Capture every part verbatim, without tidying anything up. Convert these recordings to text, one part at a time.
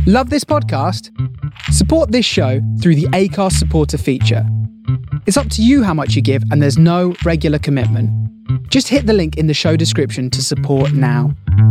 Love this podcast? Support this show through the Acast supporter feature. It's up to you how much you give, and there's no regular commitment. Just hit the link in the show description to support now.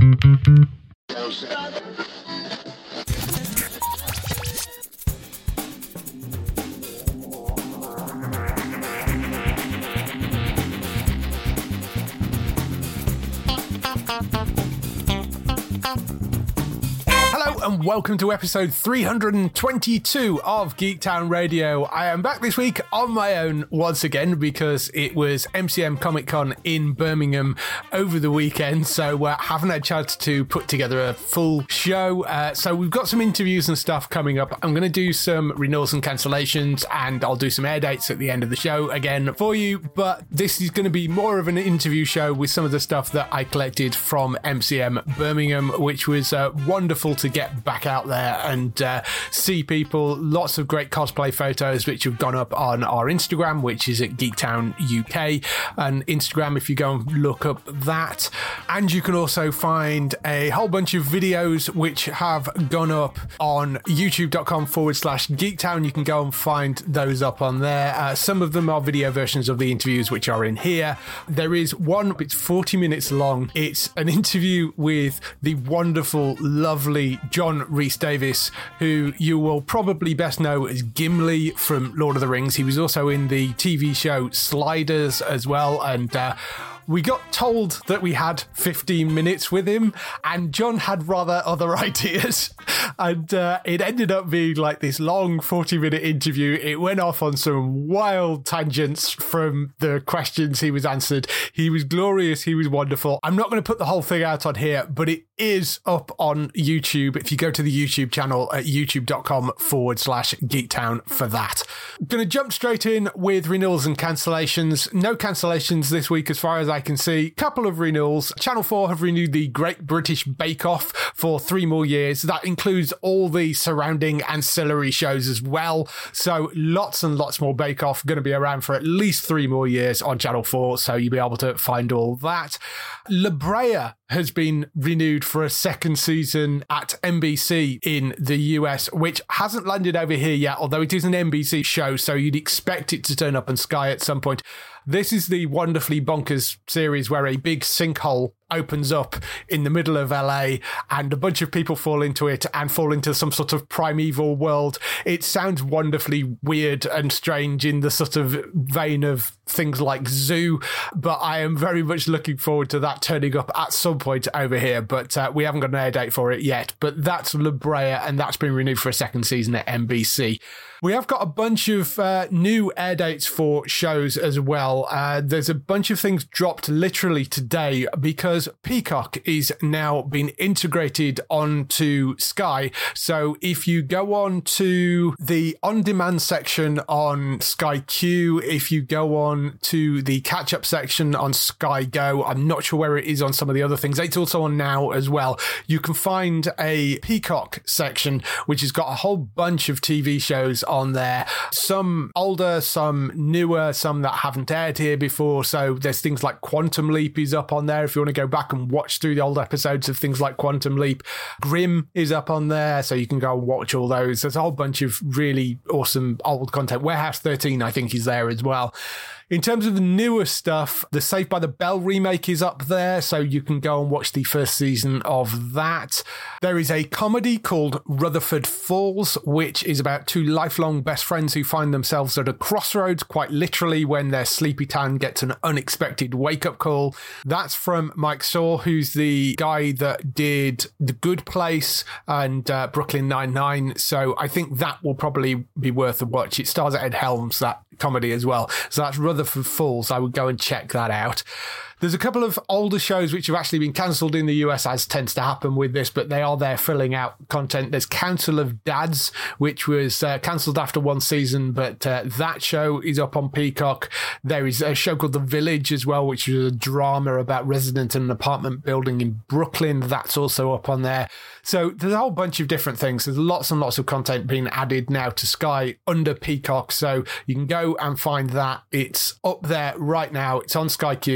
And welcome to episode three hundred twenty-two of Geektown Radio. I am back this week on my own once again because it was M C M Comic Con in Birmingham over the weekend, so uh, haven't had a chance to put together a full show. Uh, so we've got some interviews and stuff coming up. I'm going to do some renewals and cancellations, and I'll do some air dates at the end of the show again for you, but this is going to be more of an interview show with some of the stuff that I collected from M C M Birmingham, which was uh, wonderful to get back out there and uh, see people. Lots of great cosplay photos which have gone up on our Instagram, which is at Geektown U K, and Instagram if you go and look up that. And you can also find a whole bunch of videos which have gone up on youtube.com forward slash Geektown. You can go and find those up on there. Uh, some of them are video versions of the interviews which are in here. There is one, it's forty minutes long. It's an interview with the wonderful, lovely John Rhys-Davies, who you will probably best know as Gimli from Lord of the Rings. He was also in the T V show Sliders as well, and uh, we got told that we had fifteen minutes with him, and John had rather other ideas, and uh, it ended up being like this long forty minute interview. It went off on some wild tangents from the questions he was answered. He was glorious. He was wonderful. I'm not going to put the whole thing out on here, but it is up on YouTube if you go to the YouTube channel at youtube.com forward slash Geektown for that. I'm going to jump straight in with renewals and cancellations. No cancellations this week as far as I can see. Couple of renewals. Channel four have renewed the Great British Bake Off for three more years. That includes all the surrounding ancillary shows as well. So lots and lots more Bake Off going to be around for at least three more years on Channel four. So you'll be able to find all that. La Brea has been renewed for a second season at N B C in the U S, which hasn't landed over here yet, although it is an N B C show, so you'd expect it to turn up on Sky at some point. This is the wonderfully bonkers series where a big sinkhole opens up in the middle of L A and a bunch of people fall into it and fall into some sort of primeval world. It sounds wonderfully weird and strange in the sort of vein of things like Zoo, but I am very much looking forward to that turning up at some point over here, but uh, we haven't got an air date for it yet. But that's La Brea, and that's been renewed for a second season at N B C. We have got a bunch of uh, new air dates for shows as well. Uh, there's a bunch of things dropped literally today because Peacock is now being integrated onto Sky. So if you go on to the on-demand section on Sky Q, if you go on to the catch-up section on Sky Go, I'm not sure where it is on some of the other things. It's also on Now as well. You can find a Peacock section which has got a whole bunch of T V shows on there. Some older, some newer, some that haven't aired here before. So there's things like Quantum Leap is up on there if you want to go back and watch through the old episodes of things like Quantum Leap. Grimm is up on there, so you can go and watch all those. There's a whole bunch of really awesome old content. Warehouse thirteen, I think, is there as well. In terms of the newer stuff, the Saved by the Bell remake is up there, so you can go and watch the first season of that. There is a comedy called Rutherford Falls, which is about two lifelong best friends who find themselves at a crossroads, quite literally, when their sleepy town gets an unexpected wake-up call. That's from Mike Saw, who's the guy that did The Good Place and uh, Brooklyn Nine-Nine, so I think that will probably be worth a watch. It stars Ed Helms, that comedy as well. So that's Rutherford Falls. I would go and check that out. There's a couple of older shows which have actually been cancelled in the U S, as tends to happen with this, but they are there filling out content. There's Council of Dads, which was uh, cancelled after one season, but uh, that show is up on Peacock. There is a show called The Village as well, which is a drama about resident in an apartment building in Brooklyn. That's also up on there. So there's a whole bunch of different things. There's lots and lots of content being added now to Sky under Peacock, so you can go and find that. It's up there right now. It's on Sky Q. It's on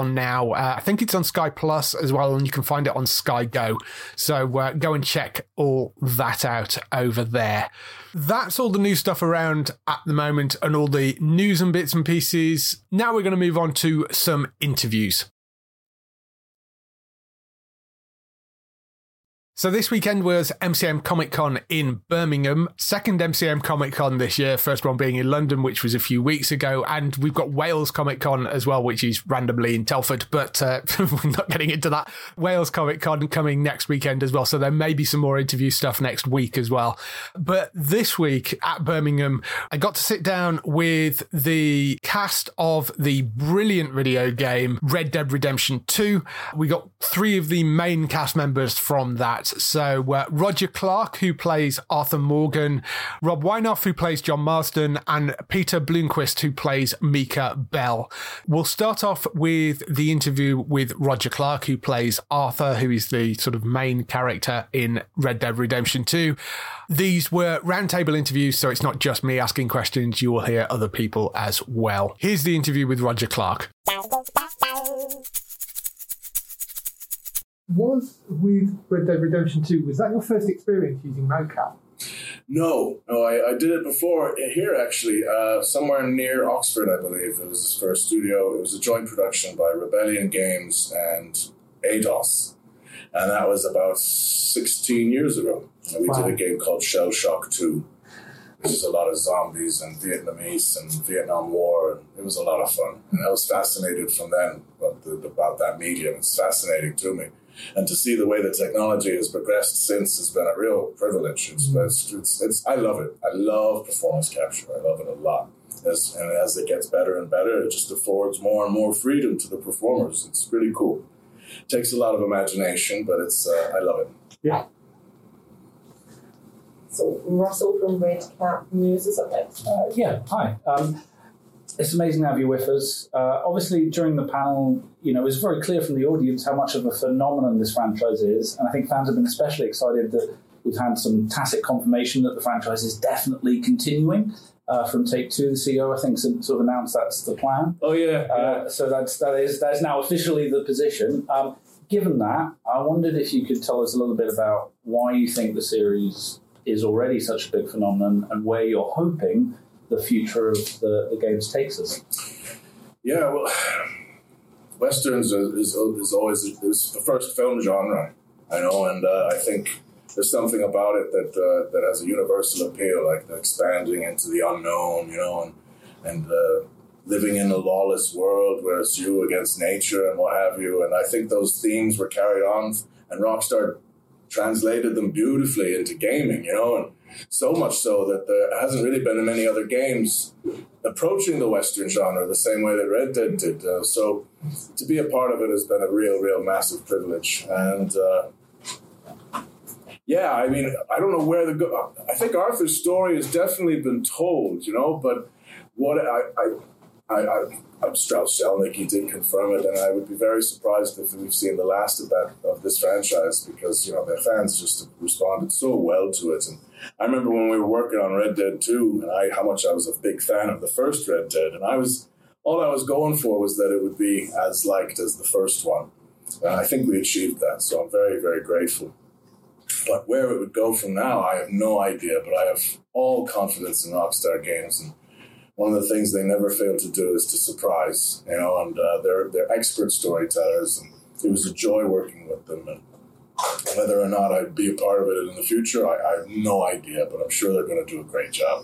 on now. Uh, I think it's on Sky Plus as well, and you can find it on Sky Go. So uh, go and check all that out over there. That's all the new stuff around at the moment and all the news and bits and pieces. Now we're going to move on to some interviews. So this weekend was M C M Comic Con in Birmingham, second M C M Comic Con this year, first one being in London, which was a few weeks ago, and we've got Wales Comic Con as well, which is randomly in Telford, but uh, we're not getting into that. Wales Comic Con coming next weekend as well, so there may be some more interview stuff next week as well. But this week at Birmingham, I got to sit down with the cast of the brilliant video game Red Dead Redemption two. We got three of the main cast members from that. So uh, Roger Clark, who plays Arthur Morgan, Rob Weinoff, who plays John Marsden, and Peter Bloomquist, who plays Mika Bell. We'll start off with the interview with Roger Clark, who plays Arthur, who is the sort of main character in Red Dead Redemption two. These were roundtable interviews, so it's not just me asking questions. You will hear other people as well. Here's the interview with Roger Clark. Was with Red Dead Redemption two, was that your first experience using mocap? No, no, I, I did it before here actually, uh, somewhere near Oxford, I believe. It was for a studio. It was a joint production by Rebellion Games and Eidos, and that was about sixteen years ago. And we wow. did a game called Shell Shock two, which is a lot of zombies and Vietnamese and Vietnam War. And it was a lot of fun, and I was fascinated from then about, the, about that medium. It's fascinating to me. And to see the way the technology has progressed since has been a real privilege. It's, mm. it's, it's, it's, I love it. I love performance capture. I love it a lot. As, and as it gets better and better, it just affords more and more freedom to the performers. It's really cool. It takes a lot of imagination, but it's uh, I love it. Yeah. So Russell from Red Cat News is up next. Uh, yeah, hi. Um, It's amazing to have you with us. Uh, obviously, during the panel, you know, it was very clear from the audience how much of a phenomenon this franchise is. And I think fans have been especially excited that we've had some tacit confirmation that the franchise is definitely continuing uh, from Take-Two. The C E O, I think, sort of announced that's the plan. Oh, yeah. Uh, yeah. So that's, that is that is now officially the position. Um, given that, I wondered if you could tell us a little bit about why you think the series is already such a big phenomenon and where you're hoping the future of the, the games takes us. Yeah, well, Westerns is, is always is the first film genre, I know, and uh, I think there's something about it that uh, that has a universal appeal, like the expanding into the unknown, you know, and, and uh, living in a lawless world where it's you against nature and what have you. And I think those themes were carried on, and Rockstar translated them beautifully into gaming, you know, and so much so that there hasn't really been many other games approaching the Western genre the same way that Red Dead did. Uh, so to be a part of it has been a real, real massive privilege. And uh, yeah, I mean, I don't know where the go. I think Arthur's story has definitely been told, you know, but what I, I, I, I I'm Strauss Zelnick, he did confirm it, and I would be very surprised if we've seen the last of that of this franchise, because, you know, the fans just responded so well to it. And I remember when we were working on Red Dead two, and I how much I was a big fan of the first Red Dead, and I was all I was going for was that it would be as liked as the first one. And I think we achieved that, so I'm very, very grateful. But where it would go from now, I have no idea, but I have all confidence in Rockstar Games, and one of the things they never fail to do is to surprise, you know, and uh, they're they're expert storytellers, and it was a joy working with them. And whether or not I'd be a part of it in the future, I, I have no idea, but I'm sure they're going to do a great job.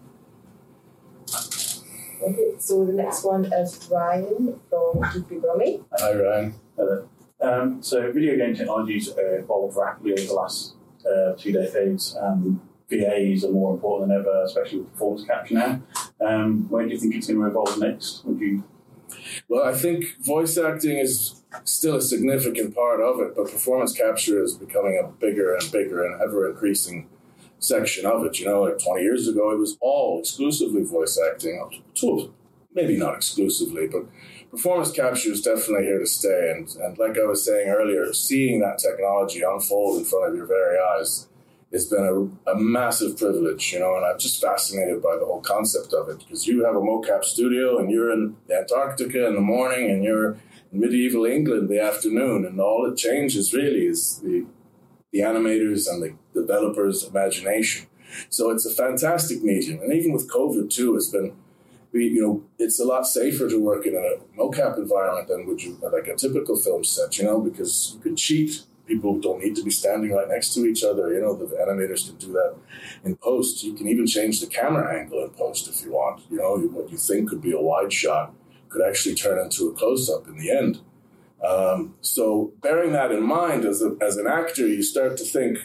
Okay, so the next one is Ryan from G P Brummy. Hi, Ryan. Hello. Um, so video game technologies uh, evolved rapidly over the last uh, two decades. Um, V As are more important than ever, especially with performance capture now. Um, where do you think it's going to evolve next? Would you? Well, I think voice acting is still a significant part of it, but performance capture is becoming a bigger and bigger and ever-increasing section of it. You know, like twenty years ago, it was all exclusively voice acting. Maybe not exclusively, but performance capture is definitely here to stay. And, and like I was saying earlier, seeing that technology unfold in front of your very eyes has been a, a massive privilege, you know, and I'm just fascinated by the whole concept of it, because you have a mocap studio and you're in Antarctica in the morning and you're in medieval England the afternoon, and all it changes really is the the animators and the developers' imagination. So it's a fantastic medium, and even with COVID too, it's been, you know, it's a lot safer to work in a mocap environment than would you like a typical film set, you know, because you can cheat. People don't need to be standing right next to each other. You know, the animators can do that in post. You can even change the camera angle in post if you want. You know, what you think could be a wide shot could actually turn into a close-up in the end. Um, so bearing that in mind, as a, as an actor, you start to think,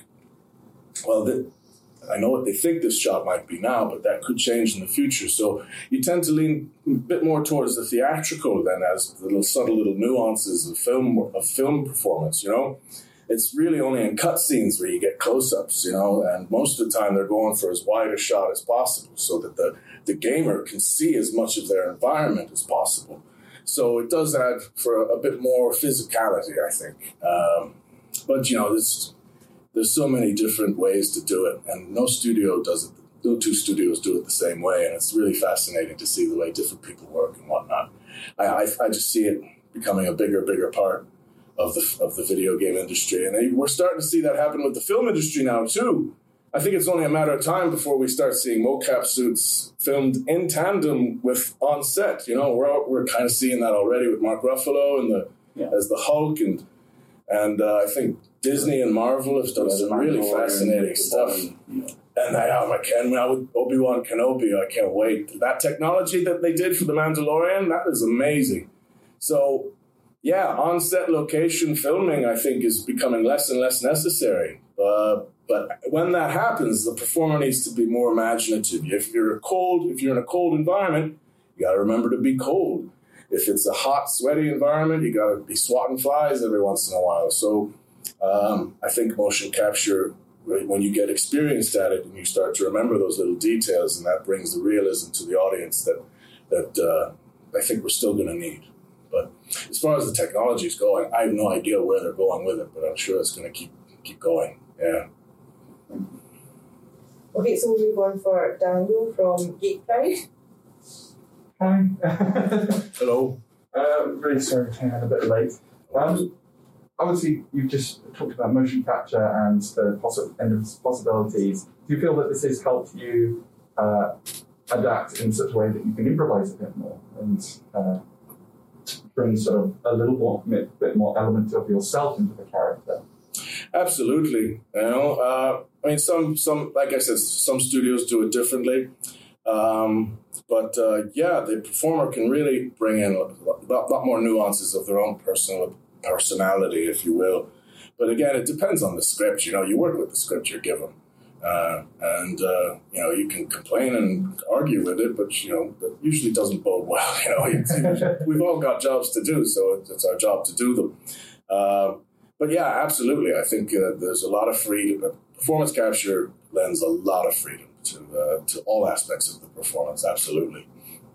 well, th- I know what they think this shot might be now, but that could change in the future. So you tend to lean a bit more towards the theatrical than as the little subtle little nuances of film of film performance, you know? It's really only in cutscenes where you get close-ups, you know, and most of the time they're going for as wide a shot as possible so that the, the gamer can see as much of their environment as possible. So it does add for a, a bit more physicality, I think. Um, but, you know, there's, there's so many different ways to do it, and no studio does it. No two studios do it the same way, and it's really fascinating to see the way different people work and whatnot. I, I, I just see it becoming a bigger, bigger part of the of the video game industry. And we're starting to see that happen with the film industry now, too. I think it's only a matter of time before we start seeing mocap suits filmed in tandem with on set. You know, we're we're kind of seeing that already with Mark Ruffalo and the yeah. as the Hulk, and and uh, I think Disney and Marvel have done yeah, some really fascinating stuff. Yeah. And I, oh, I can now with Obi-Wan Kenobi, I can't wait. That technology that they did for The Mandalorian, that is amazing. So, yeah, on-set location filming, I think, is becoming less and less necessary. Uh, but when that happens, the performer needs to be more imaginative. If you're cold, if you're in a cold environment, you got to remember to be cold. If it's a hot, sweaty environment, you got to be swatting flies every once in a while. So, um, I think motion capture, when you get experienced at it and you start to remember those little details, and that brings the realism to the audience that that uh, I think we're still going to need. But as far as the technology is going, I have no idea where they're going with it, but I'm sure it's going to keep keep going. Yeah. Okay, so we'll move on for Daniel from Geek Pride. Hi. Hello. Um, really sorry I came in a bit late. Um, obviously, you've just talked about motion capture and the possi- endless possibilities. Do you feel that this has helped you uh, adapt in such a way that you can improvise a bit more and uh, bring sort of a little more, a bit more element of yourself into the character? Absolutely. You know, uh, I mean, some, some, like I said, some studios do it differently. Um, but uh, yeah, the performer can really bring in a lot, lot more nuances of their own personal personality, if you will. But again, it depends on the script. You know, you work with the script you're given. Uh, and, uh, you know, you can complain and argue with it, but, you know, that usually doesn't bode well. You know, it's, we've all got jobs to do, so it's our job to do them. Uh, but yeah, absolutely. I think uh, there's a lot of freedom. Performance capture lends a lot of freedom to uh, to all aspects of the performance. Absolutely.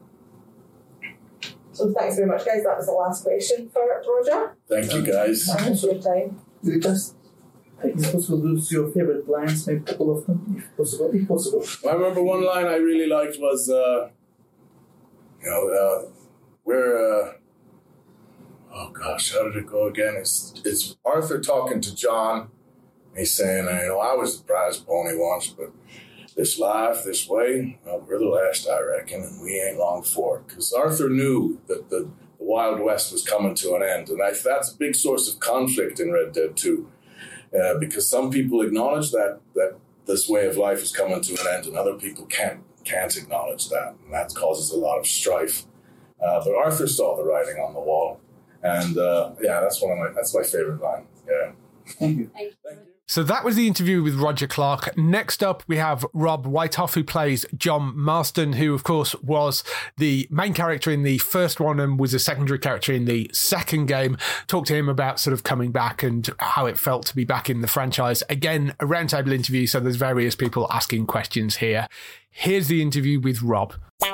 So thanks very much, guys. That was the last question for Roger. Thank you, guys. Thanks for your time. Is it just, is it possible to lose your favorite lines, maybe a couple of them, if possible? If possible. I remember one line I really liked was, uh, you know, uh, we're, uh, oh gosh, how did it go again? It's, it's Arthur talking to John. He's saying, you know, I was the prize pony once, but this life, this way, well, we're the last, I reckon, and we ain't long for it. Because Arthur knew that the, the Wild West was coming to an end, and I, that's a big source of conflict in Red Dead two, uh, because some people acknowledge that that this way of life is coming to an end, and other people can't can't acknowledge that, and that causes a lot of strife. Uh, but Arthur saw the writing on the wall, and uh, yeah, that's one of my that's my favorite line. Yeah. Thank you. Thank you. So that was the interview with Roger Clark. Next up, we have Rob Whitehoff, who plays John Marston, who, of course, was the main character in the first one and was a secondary character in the second game. Talk to him about sort of coming back and how it felt to be back in the franchise. Again, a roundtable interview, so there's various people asking questions here. Here's the interview with Rob.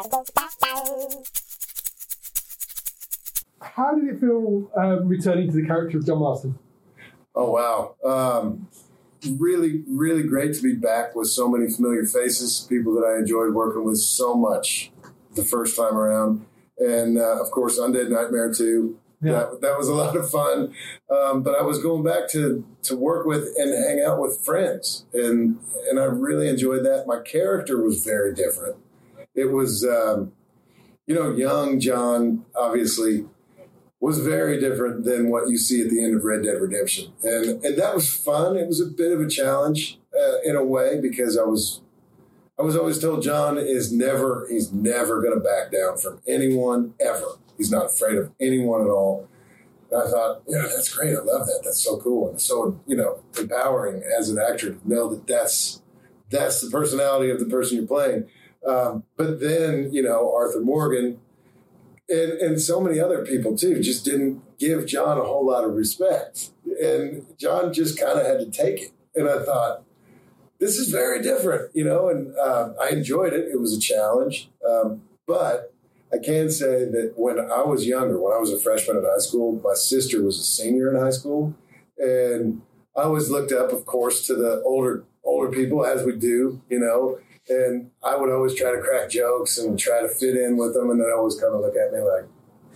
How did it feel uh, returning to the character of John Marston? Oh, wow. Um, really, really great to be back with so many familiar faces, people that I enjoyed working with so much the first time around. And, uh, of course, Undead Nightmare two. Yeah. That, that was a lot of fun. Um, but I was going back to, to work with and hang out with friends. And, and I really enjoyed that. My character was very different. It was, um, you know, young John, obviously, was very different than what you see at the end of Red Dead Redemption. And and that was fun. It was a bit of a challenge uh, in a way, because I was I was always told John is never, he's never going to back down from anyone, ever. He's not afraid of anyone at all. And I thought, yeah, that's great. I love that. That's so cool. And so, you know, empowering as an actor to know that that's, that's the personality of the person you're playing. Um, but then, you know, Arthur Morgan and, and so many other people, too, just didn't give John a whole lot of respect. And John just kind of had to take it. And I thought, this is very different, you know, and uh, I enjoyed it. It was a challenge. Um, but I can say that when I was younger, when I was a freshman in high school, my sister was a senior in high school. And I always looked up, of course, to the older older people, as we do, you know, and I would always try to crack jokes and try to fit in with them. And they'd always kind of look at me like,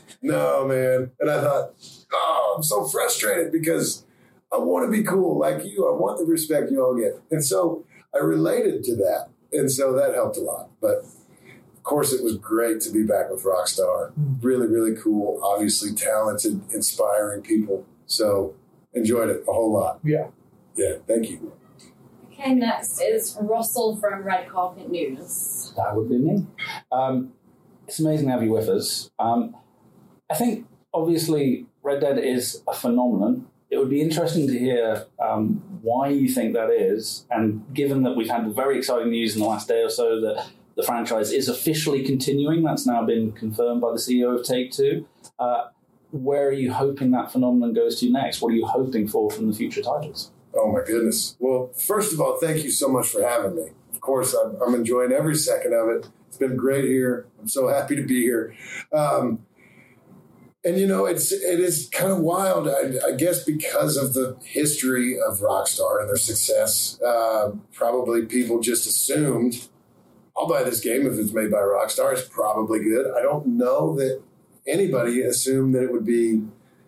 no, man. And I thought, oh, I'm so frustrated because I want to be cool like you. I want the respect you all get. And so I related to that. And so that helped a lot. But of course, it was great to be back with Rockstar. Really, really cool. Obviously talented, inspiring people. So enjoyed it a whole lot. Yeah. Yeah. Thank you. Okay, next is Russell from Red Carpet News. That would be me. Um, it's amazing to have you with us. Um, I think, obviously, Red Dead is a phenomenon. It would be interesting to hear um, why you think that is, and given that we've had very exciting news in the last day or so that the franchise is officially continuing, that's now been confirmed by the C E O of Take-Two, uh, where are you hoping that phenomenon goes to next? What are you hoping for from the future titles? Oh, my goodness. Well, first of all, thank you so much for having me. Of course, I'm, I'm enjoying every second of it. It's been great here. I'm so happy to be here. Um, and, you know, it's, it is kind of wild, I, I guess, because of the history of Rockstar and their success. Uh, probably people just assumed, I'll buy this game if it's made by Rockstar. It's probably good. I don't know that anybody assumed that it would be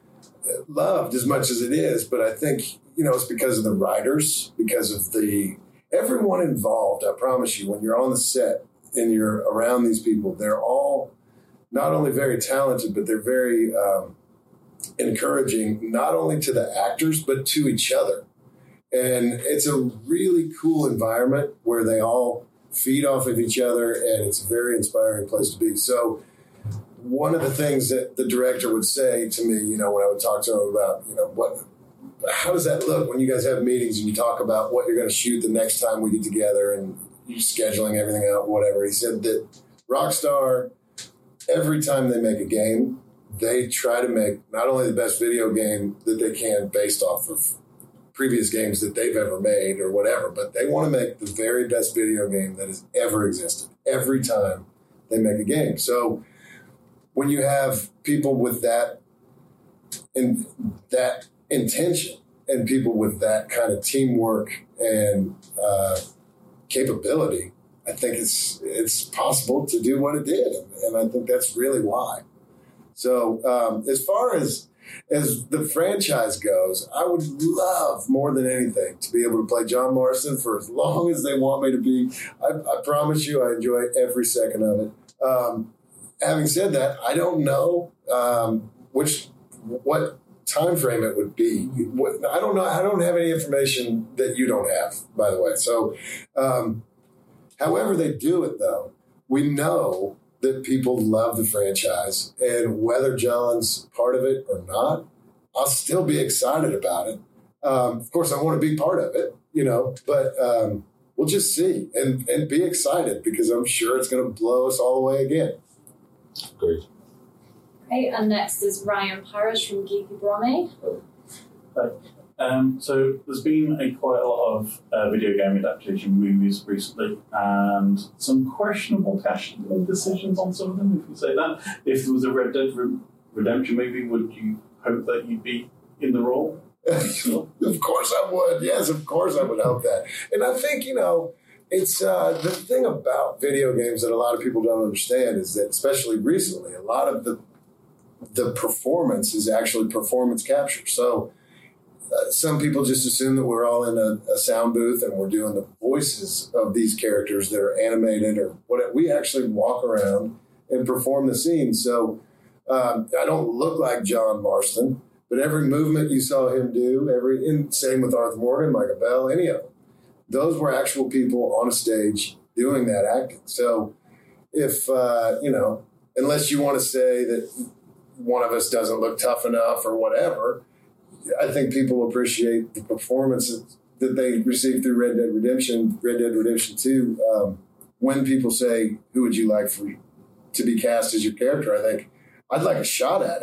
loved as much as it is, but I think, you know, it's because of the writers, because of the everyone involved. I promise you, when you're on the set and you're around these people, they're all not only very talented, but they're very um, encouraging, not only to the actors, but to each other. And it's a really cool environment where they all feed off of each other, and it's a very inspiring place to be. So one of the things that the director would say to me, you know, when I would talk to him about, you know, what, how does that look when you guys have meetings and you talk about what you're going to shoot the next time we get together and you're scheduling everything out, whatever. He said that Rockstar, every time they make a game, they try to make not only the best video game that they can based off of previous games that they've ever made or whatever, but they want to make the very best video game that has ever existed every time they make a game. So when you have people with that in that intention and people with that kind of teamwork and uh, capability, I think it's it's possible to do what it did, and I think that's really why. So um, as far as as the franchise goes, I would love more than anything to be able to play John Marston for as long as they want me to be. I, I promise you, I enjoy every second of it. Um, having said that, I don't know um, which what time frame it would be. What, I don't know. I don't have any information that you don't have, by the way. So, um, however they do it, though, we know that people love the franchise, and whether John's part of it or not, I'll still be excited about it. Um, of course, I want to be part of it, you know, but um, we'll just see and, and be excited because I'm sure it's going to blow us all away again. Great. Okay, and next is Ryan Parrish from Geeky Brommy. Right. Um, so there's been a quite a lot of uh, video game adaptation movies recently, and some questionable casting decisions on some of them, if you say that. If there was a Red Dead Redemption movie, would you hope that you'd be in the role? Of course I would. Yes, of course I would hope that. And I think, you know, it's uh, the thing about video games that a lot of people don't understand is that, especially recently, a lot of the the performance is actually performance capture. So uh, some people just assume that we're all in a, a sound booth and we're doing the voices of these characters that are animated or what. We actually walk around and perform the scene. So um, I don't look like John Marston, but every movement you saw him do, every in, same with Arthur Morgan, Michael Bell, any of them, those were actual people on a stage doing that acting. So if, uh, you know, unless you want to say that one of us doesn't look tough enough or whatever, I think people appreciate the performances that they received through Red Dead Redemption, Red Dead Redemption two. Um, when people say, who would you like for to be cast as your character, I think, I'd like a shot at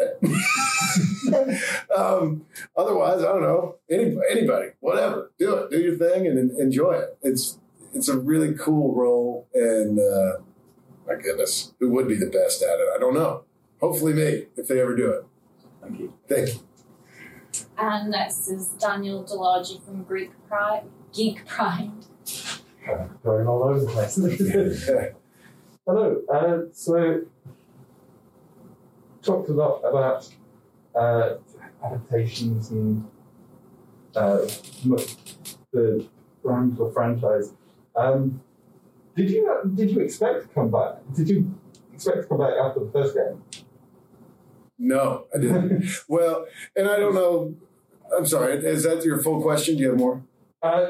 it. um, otherwise, I don't know, anybody, anybody, whatever, do it, do your thing and enjoy it. It's it's a really cool role, and uh, my goodness, who would be the best at it? I don't know. Hopefully me, if they ever do it. Thank you. Thank you. And next is Daniel Delargy from Greek Pride, Geek Pride. Going all over the place. Hello. Uh, so, talked a lot about uh, adaptations and uh, the brand or franchise. Um, did you uh, did you expect to come back? Did you expect to come back after the first game? No, I didn't. Well, and I don't know. I'm sorry. Is that your full question? Do you have more? Uh,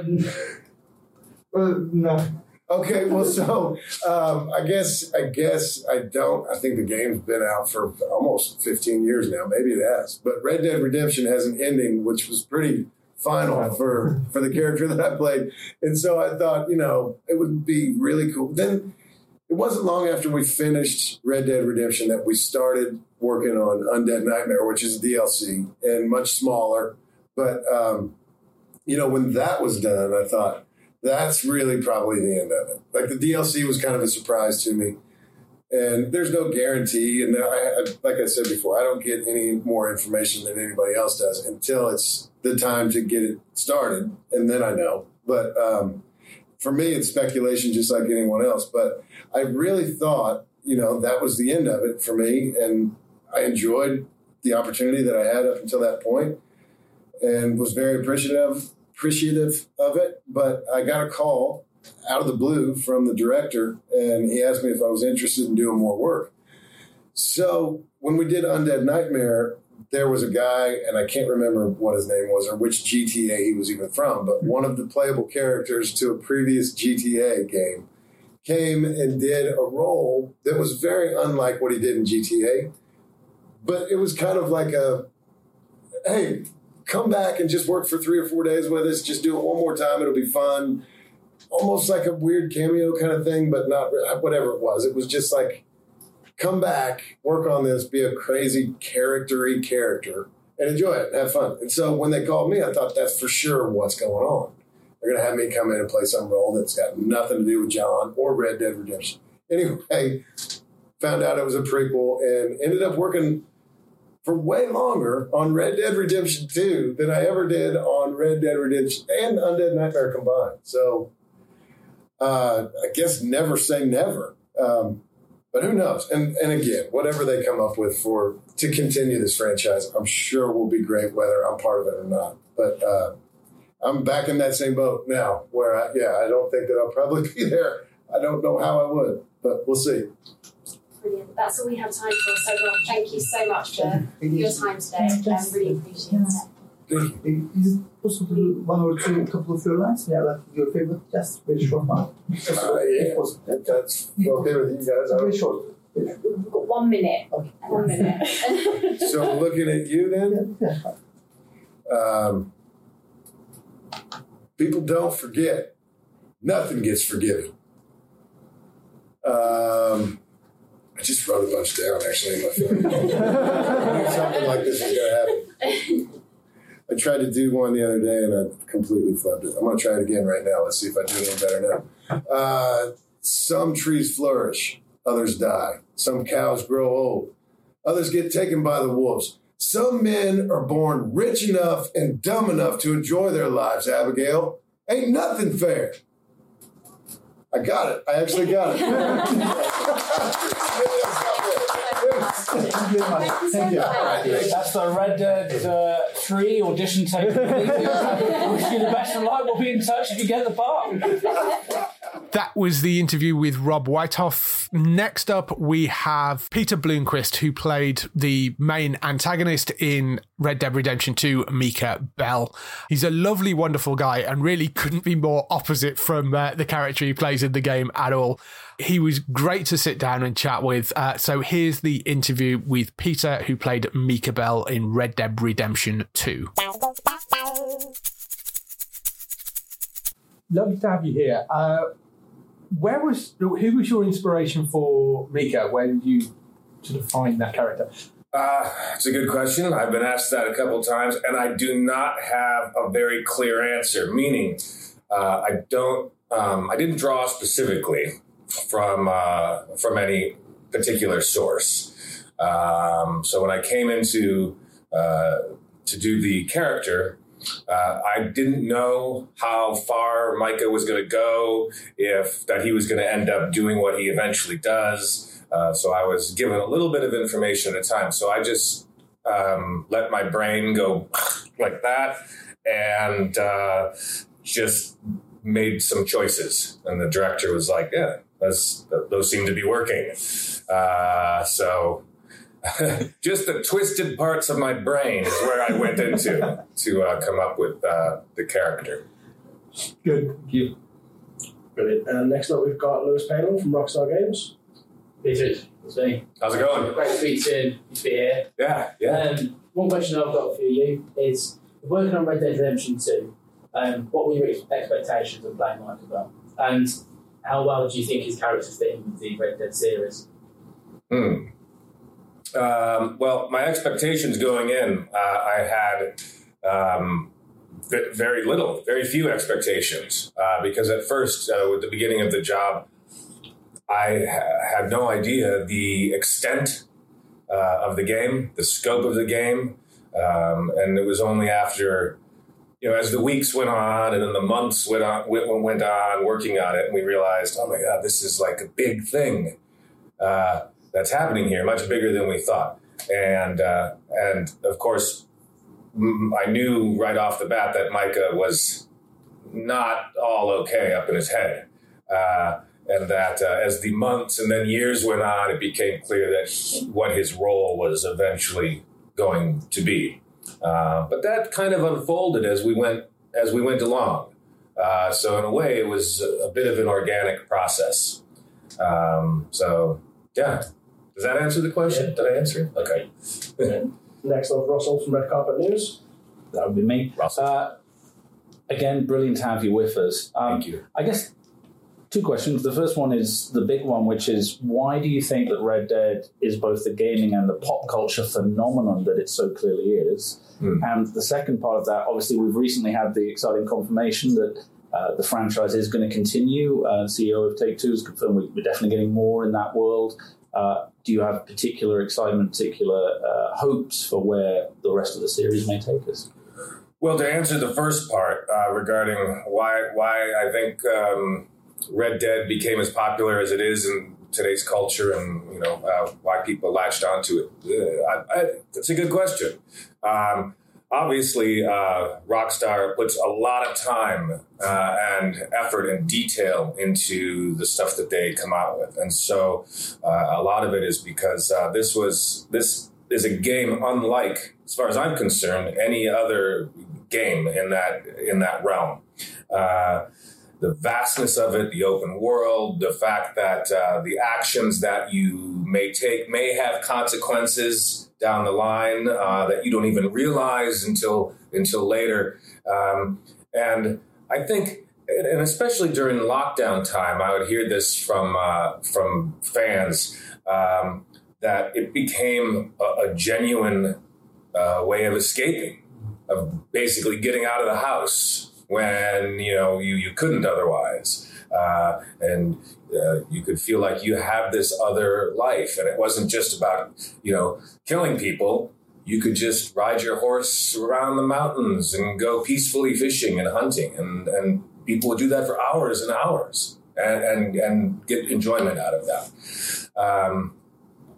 well, no. Okay, well, so um, I guess I guess I don't. I think the game's been out for almost fifteen years now. Maybe it has. But Red Dead Redemption has an ending, which was pretty final for, for the character that I played. And so I thought, you know, it would be really cool. Then it wasn't long after we finished Red Dead Redemption that we started working on Undead Nightmare, which is a D L C and much smaller. But, um, you know, when that was done, I thought, that's really probably the end of it. Like the D L C was kind of a surprise to me. And there's no guarantee. And I, like I said before, I don't get any more information than anybody else does until it's the time to get it started. And then I know. But um, for me, it's speculation just like anyone else. But I really thought, you know, that was the end of it for me. And I enjoyed the opportunity that I had up until that point and was very appreciative appreciative of it. But I got a call out of the blue from the director, and he asked me if I was interested in doing more work. So when we did Undead Nightmare, there was a guy, and I can't remember what his name was or which G T A he was even from, but one of the playable characters to a previous G T A game came and did a role that was very unlike what he did in G T A. But it was kind of like a, hey, come back and just work for three or four days with us. Just do it one more time. It'll be fun. Almost like a weird cameo kind of thing, but not whatever it was. It was just like, come back, work on this, be a crazy character-y character, and enjoy it and have fun. And so when they called me, I thought that's for sure what's going on. They're going to have me come in and play some role that's got nothing to do with John or Red Dead Redemption. Anyway, found out it was a prequel and ended up working for way longer on Red Dead Redemption two than I ever did on Red Dead Redemption and Undead Nightmare combined. So uh, I guess never say never. Um, but who knows? And and again, whatever they come up with for to continue this franchise, I'm sure will be great whether I'm part of it or not. But uh, I'm back in that same boat now where, I, yeah, I don't think that I'll probably be there. I don't know how I would, but we'll see. Brilliant. That's all we have time for. So, Rob, thank you so much for your time today. I really appreciate it. Is it possible to do one or two, couple of your lines? Yeah, like your favorite, just very short one. Uh, yeah, that's okay with you guys. Very short. We've got one minute. Okay. One minute. So looking at you then, um, people don't forget. Nothing gets forgiven. Um, I just wrote a bunch down actually in my phone. I knew something like this was going to happen. I tried to do one the other day and I completely flubbed it. I'm going to try it again right now. Let's see if I do it any better now. Uh, some trees flourish, others die. Some cows grow old, others get taken by the wolves. Some men are born rich enough and dumb enough to enjoy their lives, Abigail. Ain't nothing fair. I got it. I actually got it. Thank you very much. Thank you. That's the Red Dead uh, three audition tape. Wish you the best of luck. We'll be in touch if you get the part. That was the interview with Rob Whitehoff. Next up, we have Peter Bloomquist, who played the main antagonist in Red Dead Redemption two, Micah Bell. He's a lovely, wonderful guy and really couldn't be more opposite from uh, the character he plays in the game at all. He was great to sit down and chat with. Uh, so here's the interview with Peter, who played Micah Bell in Red Dead Redemption two. Lovely to have you here. Uh, where was who was your inspiration for Micah? Where did you sort of find that character? Uh, it's a good question. I've been asked that a couple times, and I do not have a very clear answer. Meaning, uh, I don't, um, I didn't draw specifically from uh, from any particular source. Um, so when I came into uh, to do the character, uh, I didn't know how far Micah was going to go, if that he was going to end up doing what he eventually does. Uh, so I was given a little bit of information at a time. So I just um, let my brain go like that and uh, just made some choices. And the director was like, yeah, that's, those seem to be working. Uh, so just the twisted parts of my brain is where I went into to uh, come up with uh, the character. Good. Thank you. Brilliant. And next up, we've got Lewis Palin from Rockstar Games. Peter, it's me. How's it going? Great to meet you. To be here. Yeah, yeah. Um, one question I've got for you is, working on Red Dead Redemption two, um, what were your expectations of playing Micah Bell? And how well do you think his character fit in with the Red Dead series? Hmm. Um, well, my expectations going in, uh, I had um, very little, very few expectations, uh, because at first, uh, with the beginning of the job, I ha- had no idea the extent uh, of the game, the scope of the game, um, and it was only after, you know, as the weeks went on and then the months went on, went, went on working on it, and we realized, oh my God, this is like a big thing uh, that's happening here, much bigger than we thought. And uh, and of course, m- I knew right off the bat that Micah was not all okay up in his head. Uh, And that uh, as the months and then years went on, it became clear that he, what his role was eventually going to be. Uh, but that kind of unfolded as we went as we went along. Uh, so in a way, it was a, a bit of an organic process. Um, so yeah, does that answer the question? Did I answer? Okay. Next up, Russell from Red Carpet News. That would be me. Russell. Uh, again, brilliant to have you with us. Um, Thank you. I guess. Two questions. The first one is the big one, which is, why do you think that Red Dead is both the gaming and the pop culture phenomenon that it so clearly is? Mm. And the second part of that, obviously, we've recently had the exciting confirmation that uh, the franchise is going to continue. Uh, C E O of Take-Two has confirmed we're definitely getting more in that world. Uh, do you have particular excitement, particular uh, hopes for where the rest of the series may take us? Well, to answer the first part uh, regarding why, why I think... Um, Red Dead became as popular as it is in today's culture, and you know uh, why people latched onto it. Uh, I, I, that's a good question. Um, obviously, uh, Rockstar puts a lot of time uh, and effort and detail into the stuff that they come out with, and so uh, a lot of it is because uh, this was this is a game unlike, as far as I'm concerned, any other game in that in that realm. Uh, The vastness of it, the open world, the fact that uh, the actions that you may take may have consequences down the line uh, that you don't even realize until until later. Um, and I think, and especially during lockdown time, I would hear this from uh, from fans um, that it became a, a genuine uh, way of escaping, of basically getting out of the house when, you know, you, you couldn't otherwise. Uh, and uh, you could feel like you have this other life. And it wasn't just about, you know, killing people. You could just ride your horse around the mountains and go peacefully fishing and hunting. And, and people would do that for hours and hours and, and, and get enjoyment out of that. Um,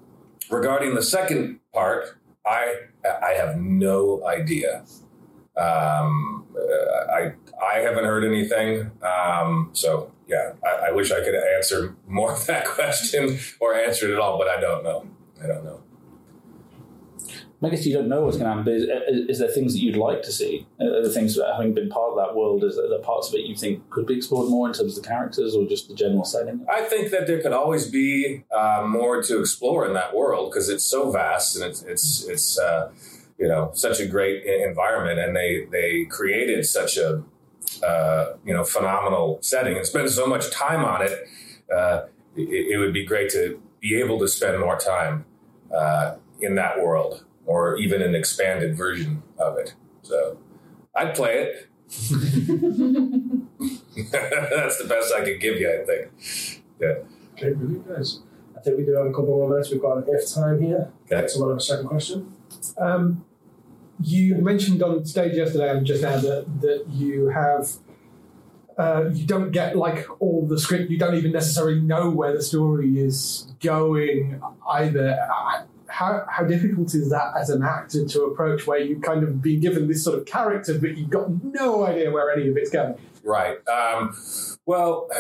regarding the second part, I I have no idea. Um, I I haven't heard anything. Um, so yeah, I, I wish I could answer more of that question or answer it at all, but I don't know. I don't know. I guess you don't know what's going to happen, but is, is there things that you'd like to see? Are there things that, having been part of that world, is there parts of it you think could be explored more in terms of the characters or just the general setting? I think that there could always be uh, more to explore in that world because it's so vast and it's it's it's uh, you know such a great environment, and they they created such a uh, you know phenomenal setting and spend so much time on it. Uh, it. It would be great to be able to spend more time uh, in that world, or even an expanded version of it. So I'd play it. That's the best I could give you, I think. Yeah. Okay, brilliant, guys. I think we do have a couple more minutes. We've got enough time here. Okay. So we'll have a second question. Um, you mentioned on stage yesterday and just now that, that you have uh, you don't get like all the script. You don't even necessarily know where the story is going either. How how difficult is that as an actor to approach where you've kind of been given this sort of character, but you've got no idea where any of it's going? Right. Um, well,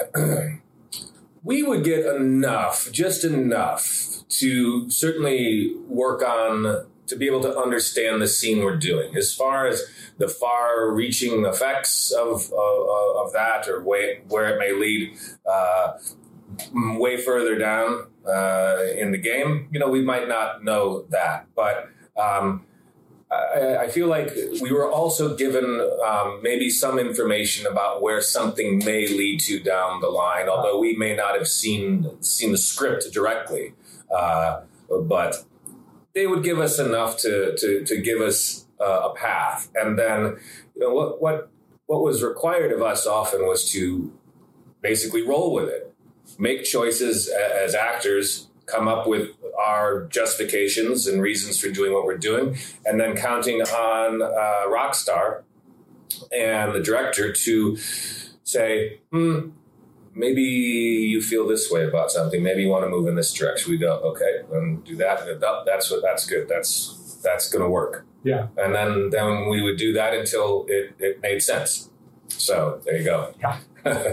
we would get enough, just enough, to certainly work on, to be able to understand the scene we're doing. As far as the far-reaching effects of, of, of that, or way, where it may lead uh, way further down uh, in the game, you know, we might not know that. But um, I, I feel like we were also given um, maybe some information about where something may lead to down the line, although we may not have seen seen the script directly. Uh, but they would give us enough to to, to give us uh, a path. And then, you know, what what what was required of us often was to basically roll with it, make choices as actors, come up with our justifications and reasons for doing what we're doing, and then counting on uh, Rockstar and the director to say, hmm, maybe you feel this way about something. Maybe you want to move in this direction. We go, okay, and do that. That's what. That's good. That's that's going to work. Yeah. And then then we would do that until it, it made sense. So there you go. Yeah.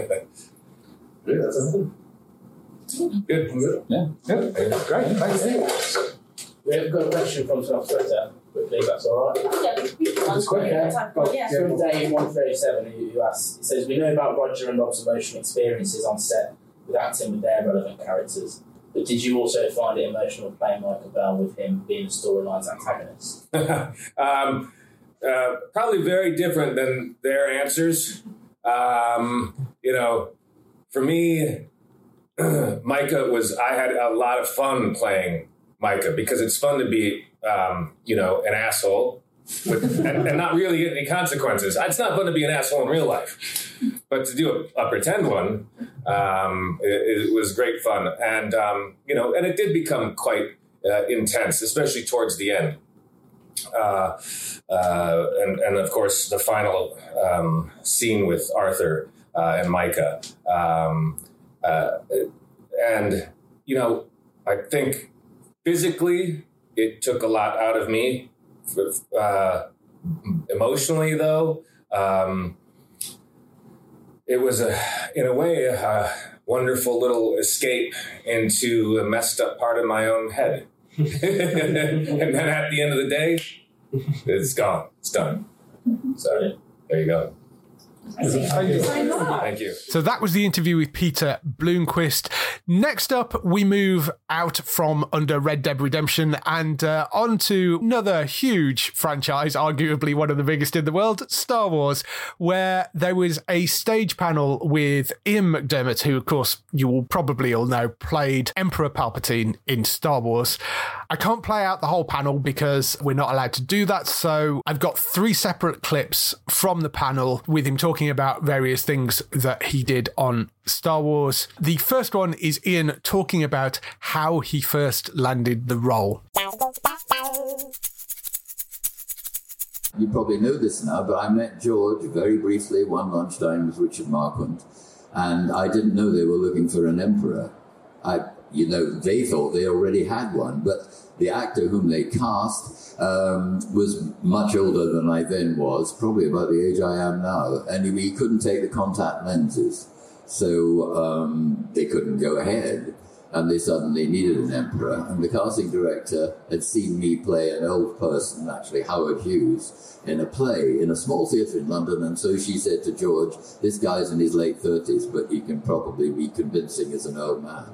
Yeah, that's everything. Good. Yeah. Good. Great. Thanks. We've got a question from South Twitter. Quickly, that's all right. Yeah, we can It's quick, yeah. Yeah. From Dave one thirty-seven, who, who asks, it says, we know about Roger and Rob's emotional experiences on set with acting with their relevant characters, but did you also find it emotional playing Michael Bell with him being the storyline's antagonist? um, uh, probably very different than their answers. Um, you know, for me, Micah was, I had a lot of fun playing Micah because it's fun to be, um, you know, an asshole with, and, and not really get any consequences. It's not fun to be an asshole in real life, but to do a, a pretend one, um, it, it was great fun. And, um, you know, and it did become quite uh, intense, especially towards the end. Uh, uh, and, and of course, the final um, scene with Arthur uh, and Micah. Um, uh, and, you know, I think physically it took a lot out of me. Uh, emotionally, though, um, it was, a, in a way, a wonderful little escape into a messed up part of my own head. And then at the end of the day, it's gone. It's done. So there you go. Thank you. Thank you. So that was the interview with Peter Bloomquist. Next up, we move out from under Red Dead Redemption and uh, on to another huge franchise, arguably one of the biggest in the world, Star Wars, where there was a stage panel with Ian McDermott, who, of course, you will probably all know, played Emperor Palpatine in Star Wars. I can't play out the whole panel because we're not allowed to do that, so I've got three separate clips from the panel with him talking about various things that he did on Star Wars. The first one is Ian talking about how he first landed the role. You probably know this now, but I met George very briefly one lunchtime with Richard Marquand, and I didn't know they were looking for an emperor. I you know, they thought they already had one, but the actor whom they cast um, was much older than I then was, probably about the age I am now, and he, he couldn't take the contact lenses, so um, they couldn't go ahead. And they suddenly needed an emperor. And the casting director had seen me play an old person, actually Howard Hughes, in a play in a small theatre in London. And so she said to George, this guy's in his late thirties, but he can probably be convincing as an old man.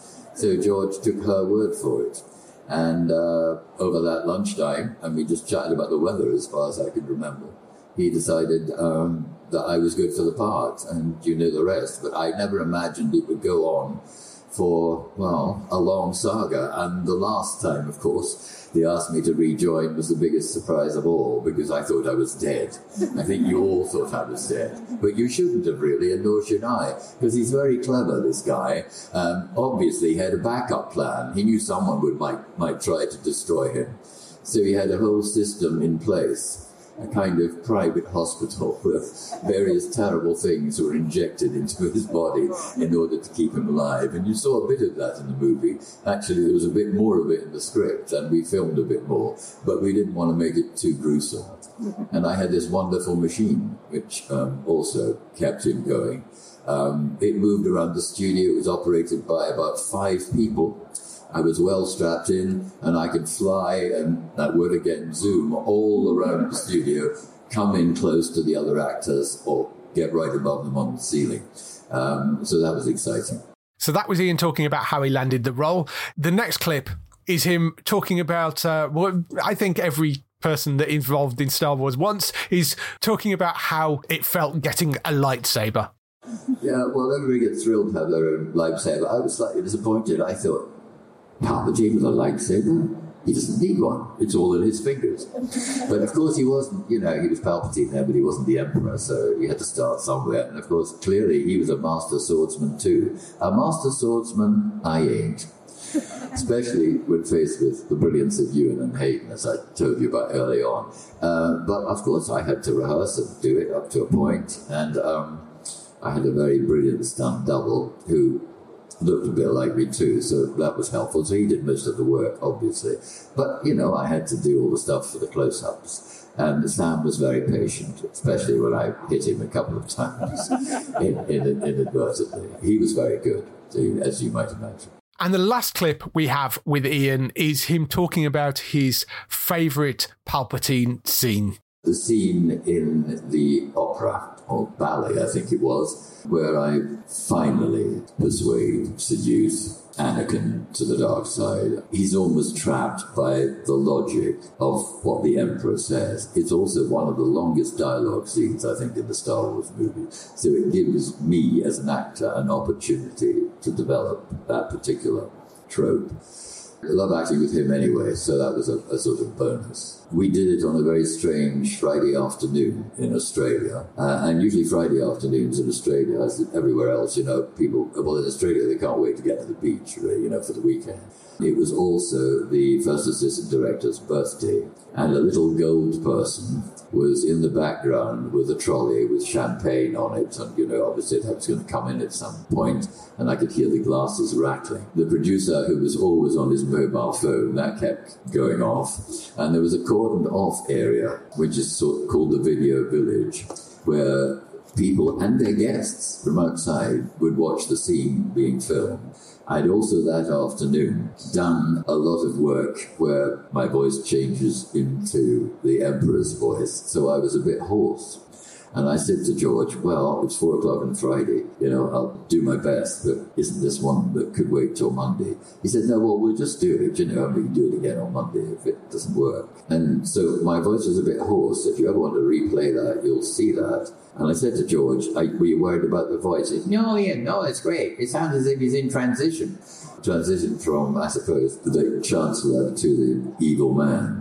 So George took her word for it. And uh, over that lunchtime, and we just chatted about the weather as far as I could remember, he decided um, that I was good for the part. And you know the rest. But I never imagined it would go on for, well, a long saga. And the last time, of course, they asked me to rejoin was the biggest surprise of all, because I thought I was dead. I think you all thought I was dead. But you shouldn't have really, and nor should I, because he's very clever, this guy. Um, obviously, he had a backup plan. He knew someone would might, might try to destroy him. So he had a whole system in place. A kind of private hospital where various terrible things were injected into his body in order to keep him alive. And you saw a bit of that in the movie. Actually, there was a bit more of it in the script, and we filmed a bit more, but we didn't want to make it too gruesome. And I had this wonderful machine, which um, also kept him going. Um, it moved around the studio. It was operated by about five people. I was well strapped in, and I could fly, and that word again, zoom, all around the studio, come in close to the other actors, or get right above them on the ceiling. Um, so that was exciting. So that was Ian talking about how he landed the role. The next clip is him talking about uh, what I think every person that involved in Star Wars once is talking about how it felt getting a lightsaber. Yeah, well, everybody gets thrilled to have their own lightsaber. I was slightly disappointed. I thought, Palpatine with a lightsaber? He doesn't need one. It's all in his fingers. But of course he wasn't, you know, he was Palpatine there, but he wasn't the Emperor, so he had to start somewhere. And of course, clearly he was a master swordsman too. A master swordsman, I ain't. Especially when faced with the brilliance of Ewan and Hayden, as I told you about early on. Uh, but of course I had to rehearse and do it up to a point. And um, I had a very brilliant stunt double who looked a bit like me too, so that was helpful. So he did most of the work, obviously. But, you know, I had to do all the stuff for the close-ups. And Sam was very patient, especially when I hit him a couple of times in, in, inadvertently. He was very good, as you might imagine. And the last clip we have with Ian is him talking about his favourite Palpatine scene. The scene in the opera, or ballet, I think it was, where I finally persuade, seduce Anakin to the dark side. He's almost trapped by the logic of what the Emperor says. It's also one of the longest dialogue scenes, I think, in the Star Wars movie. So it gives me, as an actor, an opportunity to develop that particular trope. I love acting with him anyway, so that was a, a sort of bonus. We did it on a very strange Friday afternoon in Australia. Uh, and usually Friday afternoons in Australia, as everywhere else, you know, people, well, in Australia, they can't wait to get to the beach, really, you know, for the weekend. It was also the first assistant director's birthday, and a little gold person was in the background with a trolley with champagne on it, and, you know, obviously that was going to come in at some point, and I could hear the glasses rattling. The producer, who was always on his mobile phone, that kept going off, and there was a cordoned off area, which is sort of called the Video Village, where people and their guests from outside would watch the scene being filmed. I'd also that afternoon done a lot of work where my voice changes into the Emperor's voice, so I was a bit hoarse. And I said to George, well, it's four o'clock on Friday, you know, I'll do my best, but isn't this one that could wait till Monday? He said, no, well, we'll just do it, you know, and we can do it again on Monday if it doesn't work. And so my voice was a bit hoarse. If you ever want to replay that, you'll see that. And I said to George, were you worried about the voice? He said, no, Ian, no, it's great. It sounds as if he's in transition. Transition from, I suppose, the Chancellor to the evil man.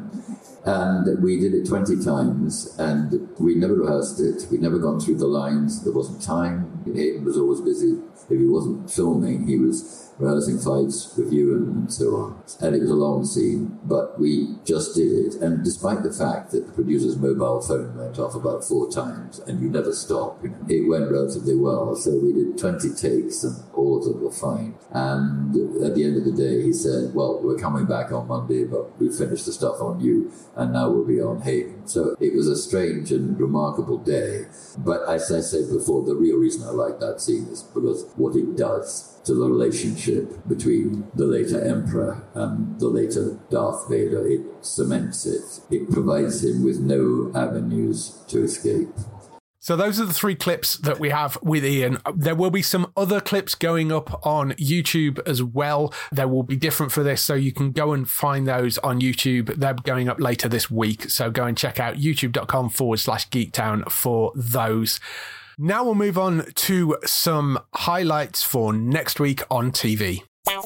And we did it twenty times, and we never rehearsed it. We'd never gone through the lines. There wasn't time. Hayden was always busy. If he wasn't filming, he was rehearsing fights with Ewan and so on. And it was a long scene, but we just did it. And despite the fact that the producer's mobile phone went off about four times and you never stop, it went relatively well. So we did twenty takes and all of them were fine. And at the end of the day, he said, well, we're coming back on Monday, but we finished the stuff on you and now we'll be on Hayden. So it was a strange and remarkable day. But as I said before, the real reason I like that scene is because what it does to the relationship between the later Emperor and the later Darth Vader. It cements it. It provides him with no avenues to escape. So those are the three clips that we have with Ian. There will be some other clips going up on YouTube as well. They will be different for this, so you can go and find those on YouTube. They're going up later this week, so go and check out youtube.com forward slash Geektown for those. Now we'll move on to some highlights for next week on T V.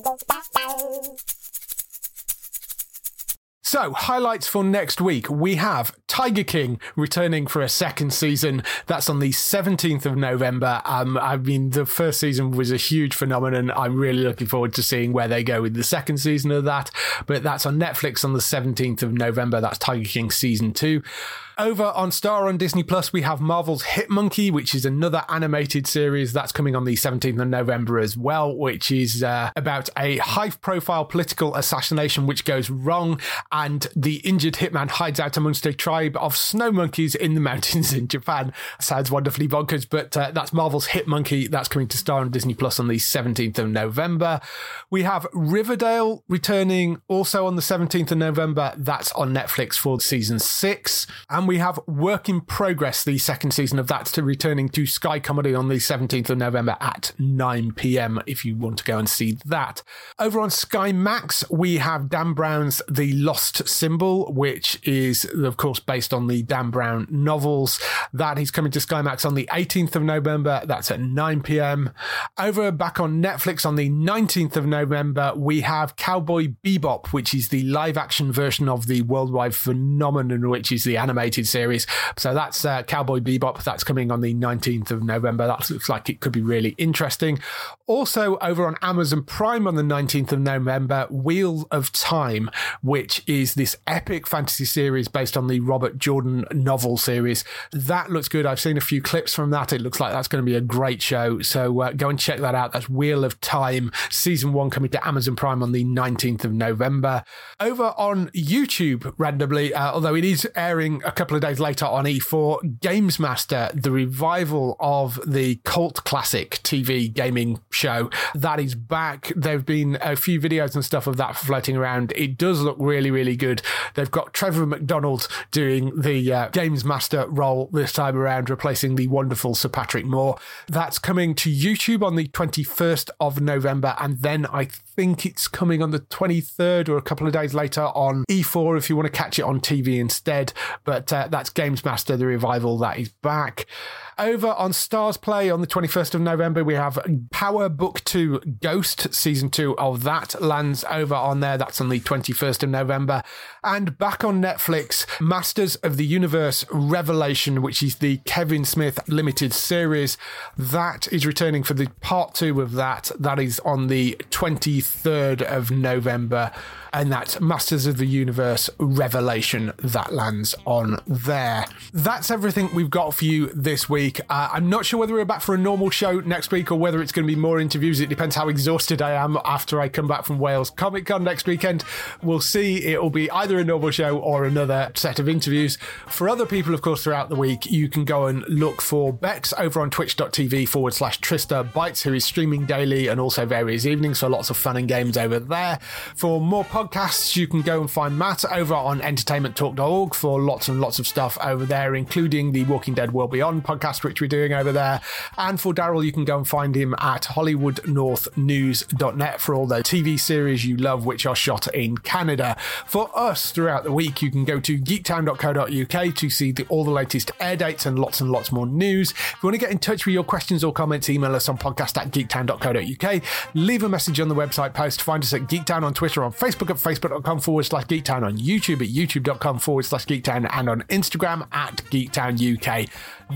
So, highlights for next week. We have Tiger King returning for a second season. That's on the seventeenth of November. Um, I mean, the first season was a huge phenomenon. I'm really looking forward to seeing where they go with the second season of that. But that's on Netflix on the seventeenth of November. That's Tiger King Season two. Over on Star on Disney Plus, we have Marvel's Hitmonkey, which is another animated series that's coming on the seventeenth of November as well, which is uh, about a high-profile political assassination which goes wrong, and the injured hitman hides out amongst a tribe of snow monkeys in the mountains in Japan. Sounds wonderfully bonkers, but uh, that's Marvel's Hitmonkey. That's coming to Star on Disney Plus on the seventeenth of November. We have Riverdale returning also on the seventeenth of November. That's on Netflix for season six. And we have Work in Progress, the second season of that, to returning to Sky Comedy on the seventeenth of November at nine p.m. if you want to go and see that. Over on Sky Max, we have Dan Brown's The Lost Symbol, which is, of course, based on the Dan Brown novels. That is coming to Sky Max on the eighteenth of November. That's at nine p.m. Over back on Netflix on the nineteenth of November, we have Cowboy Bebop, which is the live-action version of the worldwide phenomenon, which is the animated series. So that's uh, Cowboy Bebop. That's coming on the nineteenth of November. That looks like it could be really interesting. Also over on Amazon Prime on the nineteenth of November, Wheel of Time, which is this epic fantasy series based on the Robert Jordan novel series. That looks good. I've seen a few clips from that. It looks like that's going to be a great show. So uh, go and check that out. That's Wheel of Time, season one, coming to Amazon Prime on the nineteenth of November. Over on YouTube, randomly, uh, although it is airing a couple of days later on E four, Games Master, the revival of the cult classic T V gaming show, that is back. There have been a few videos and stuff of that floating around. It does look really, really good. They've got Trevor McDonald doing the uh, Games Master role this time around, replacing the wonderful Sir Patrick Moore. That's coming to YouTube on the twenty-first of November, and then I think it's coming on the twenty-third or a couple of days later on E four if you want to catch it on T V instead. But uh, that's Games Master, the revival, that is back. Over on Stars Play on the twenty-first of November, we have Power Book two Ghost. Season two of that lands over on there. That's on the twenty-first of November. And back on Netflix, Masters of the Universe Revelation, which is the Kevin Smith limited series. That is returning for the part two of that. That is on the twenty-third of November. And that's Masters of the Universe Revelation. That lands on there. That's everything we've got for you this week. Uh, I'm not sure whether we're back for a normal show next week or whether it's going to be more interviews. It depends how exhausted I am after I come back from Wales Comic Con next weekend. We'll see. It'll be either a normal show or another set of interviews. For other people, of course, throughout the week, you can go and look for Bex over on twitch.tv forward slash Trista Bytes, who is streaming daily and also various evenings, so lots of fun and games over there. For more podcasts, Podcasts, you can go and find Matt over on entertainment talk dot org for lots and lots of stuff over there, including the Walking Dead World Beyond podcast, which we're doing over there. And for Daryl, you can go and find him at hollywood north news dot net for all the T V series you love, which are shot in Canada. For us, throughout the week, you can go to geektown dot co dot uk to see the, all the latest air dates and lots and lots more news. If you want to get in touch with your questions or comments, email us on podcast at geektown dot co dot uk. Leave a message on the website post. Find us at Geektown on Twitter, on Facebook at facebook.com forward slash Geektown, on YouTube at youtube.com forward slash Geektown, and on Instagram at Geektown U K. That is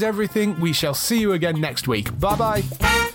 everything. We shall see you again next week. Bye bye.